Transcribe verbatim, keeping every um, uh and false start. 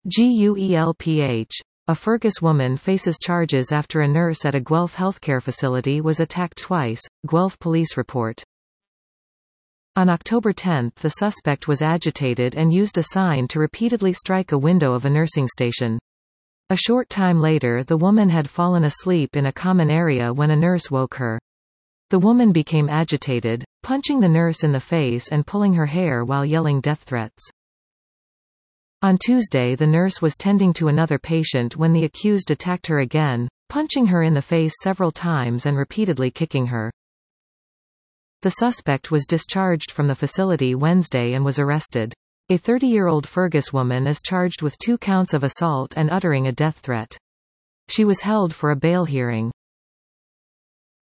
Guelph. A Fergus woman faces charges after a nurse at a Guelph healthcare facility was attacked twice, Guelph police report. On October tenth, the suspect was agitated and used a sign to repeatedly strike a window of a nursing station. A short time later, the woman had fallen asleep in a common area when a nurse woke her. The woman became agitated, punching the nurse in the face and pulling her hair while yelling death threats. On Tuesday, the nurse was tending to another patient when the accused attacked her again, punching her in the face several times and repeatedly kicking her. The suspect was discharged from the facility Wednesday and was arrested. A thirty-year-old Fergus woman is charged with two counts of assault and uttering a death threat. She was held for a bail hearing.